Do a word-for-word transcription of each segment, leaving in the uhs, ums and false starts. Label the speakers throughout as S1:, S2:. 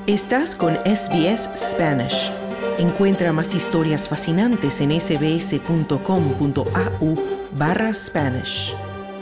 S1: Estás con S B S Spanish. Encuentra más historias fascinantes en sbs.com.au barra Spanish.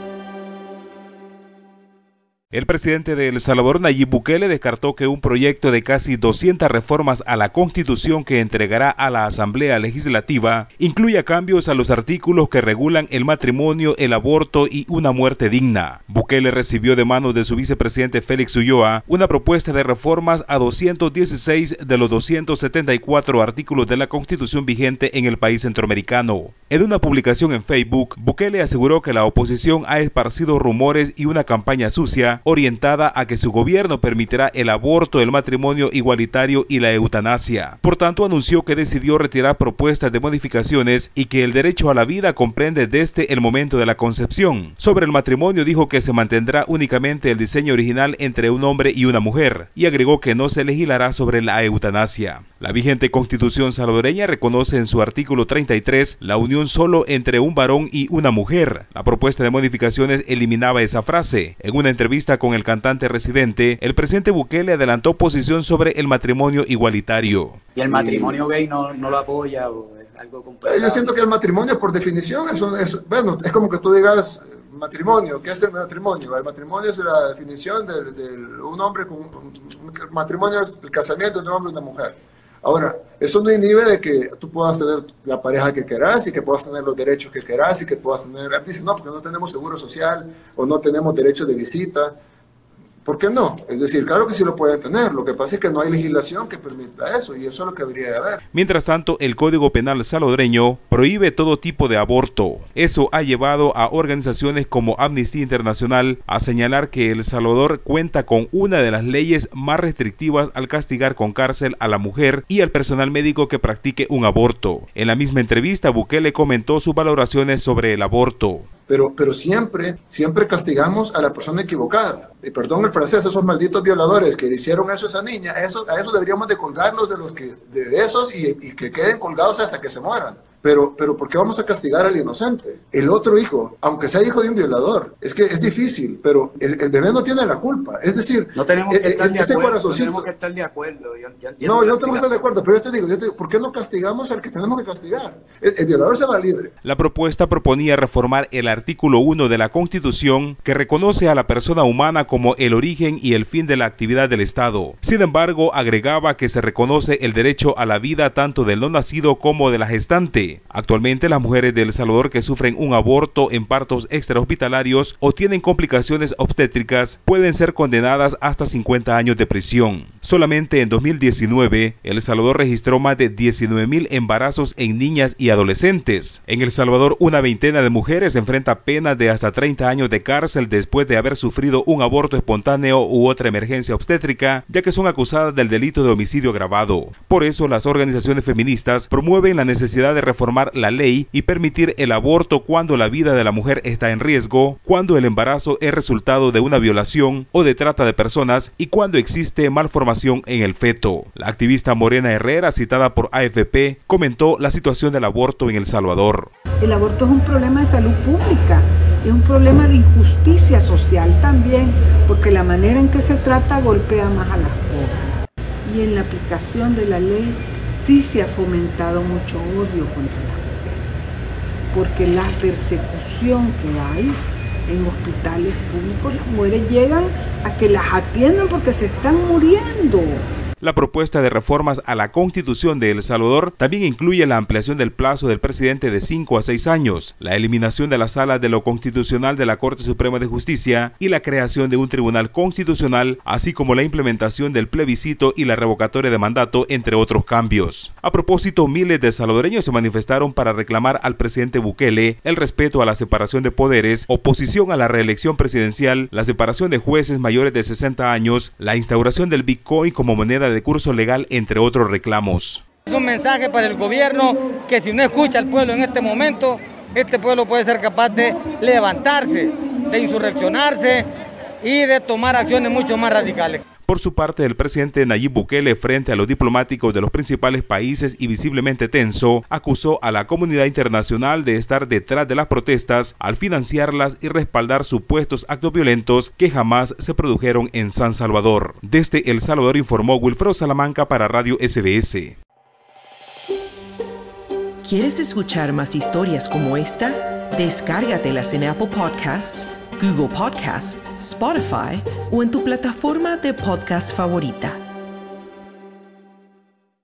S2: El presidente de El Salvador, Nayib Bukele, descartó que un proyecto de casi doscientas reformas a la Constitución que entregará a la Asamblea Legislativa incluya cambios a los artículos que regulan el matrimonio, el aborto y una muerte digna. Bukele recibió de manos de su vicepresidente Félix Ulloa una propuesta de reformas a doscientos dieciséis de los doscientos setenta y cuatro artículos de la Constitución vigente en el país centroamericano. En una publicación en Facebook, Bukele aseguró que la oposición ha esparcido rumores y una campaña sucia orientada a que su gobierno permitirá el aborto, el matrimonio igualitario y la eutanasia. Por tanto, anunció que decidió retirar propuestas de modificaciones y que el derecho a la vida comprende desde el momento de la concepción. Sobre el matrimonio, dijo que se mantendrá únicamente el diseño original entre un hombre y una mujer, y agregó que no se legislará sobre la eutanasia. La vigente Constitución salvadoreña reconoce en su artículo treinta y tres la unión solo entre un varón y una mujer. La propuesta de modificaciones eliminaba esa frase. En una entrevista con el cantante residente, el presidente Bukele adelantó posición sobre el matrimonio igualitario.
S3: ¿Y el matrimonio gay no, no lo apoya o es algo complicado?
S4: Yo siento que el matrimonio, por definición, es, un, es, bueno, es como que tú digas matrimonio. ¿Qué es el matrimonio? El matrimonio es la definición de, de un hombre con un matrimonio, es el casamiento de un hombre y una mujer. Ahora, eso no inhibe de que tú puedas tener la pareja que querás y que puedas tener los derechos que querás y que puedas tener... Dicen, no, porque no tenemos seguro social o no tenemos derecho de visita. ¿Por qué no? Es decir, claro que sí lo puede tener. Lo que pasa es que no hay legislación que permita eso y eso es lo que habría de haber.
S2: Mientras tanto, el Código Penal salvadoreño prohíbe todo tipo de aborto. Eso ha llevado a organizaciones como Amnistía Internacional a señalar que El Salvador cuenta con una de las leyes más restrictivas al castigar con cárcel a la mujer y al personal médico que practique un aborto. En la misma entrevista, Bukele comentó sus valoraciones sobre el aborto.
S4: Pero, pero siempre, siempre castigamos a la persona equivocada. Y perdón el francés, esos malditos violadores que le hicieron eso a esa niña, eso, a eso deberíamos de colgarlos de los que, de esos y, y que queden colgados hasta que se mueran. Pero, pero ¿por qué vamos a castigar al inocente? El otro hijo, aunque sea hijo de un violador, es que es difícil, pero el, el bebé no tiene la culpa. Es decir,
S3: no tenemos que estar,
S4: el,
S3: de, acuerdo, no tenemos que estar de acuerdo. Yo, yo
S4: no, yo no tengo que estar de acuerdo, pero yo te digo, yo te digo, ¿por qué no castigamos al que tenemos que castigar? El, el violador se va libre.
S2: La propuesta proponía reformar el artículo uno de la Constitución que reconoce a la persona humana como el origen y el fin de la actividad del Estado. Sin embargo, agregaba que se reconoce el derecho a la vida tanto del no nacido como de la gestante. Actualmente, las mujeres de El Salvador que sufren un aborto en partos extrahospitalarios o tienen complicaciones obstétricas pueden ser condenadas hasta cincuenta años de prisión. Solamente en dos mil diecinueve, El Salvador registró más de diecinueve mil embarazos en niñas y adolescentes. En El Salvador, una veintena de mujeres enfrenta penas de hasta treinta años de cárcel después de haber sufrido un aborto espontáneo u otra emergencia obstétrica, ya que son acusadas del delito de homicidio agravado. Por eso, las organizaciones feministas promueven la necesidad de reformar la ley y permitir el aborto cuando la vida de la mujer está en riesgo, cuando el embarazo es resultado de una violación o de trata de personas y cuando existe malformación en el feto. La activista Morena Herrera, citada por A F P, comentó la situación del aborto en El Salvador.
S5: El aborto es un problema de salud pública, es un problema de injusticia social también, porque la manera en que se trata golpea más a las pobres. Y en la aplicación de la ley sí se ha fomentado mucho odio contra las mujeres, porque la persecución que hay en hospitales públicos, las mujeres llegan a que las atiendan porque se están muriendo.
S2: La propuesta de reformas a la Constitución de El Salvador también incluye la ampliación del plazo del presidente de cinco a seis años, la eliminación de la Sala de lo Constitucional de la Corte Suprema de Justicia y la creación de un Tribunal Constitucional, así como la implementación del plebiscito y la revocatoria de mandato, entre otros cambios. A propósito, miles de salvadoreños se manifestaron para reclamar al presidente Bukele el respeto a la separación de poderes, oposición a la reelección presidencial, la separación de jueces mayores de sesenta años, la instauración del Bitcoin como moneda de curso legal, entre otros reclamos.
S6: Es un mensaje para el gobierno que si no escucha al pueblo en este momento, este pueblo puede ser capaz de levantarse, de insurreccionarse y de tomar acciones mucho más radicales.
S2: Por su parte, el presidente Nayib Bukele, frente a los diplomáticos de los principales países y visiblemente tenso, acusó a la comunidad internacional de estar detrás de las protestas al financiarlas y respaldar supuestos actos violentos que jamás se produjeron en San Salvador. Desde El Salvador informó Wilfredo Salamanca para Radio S B S.
S1: ¿Quieres escuchar más historias como esta? Descárgatelas en Apple Podcasts, Google Podcasts, Spotify o en tu plataforma de podcast favorita.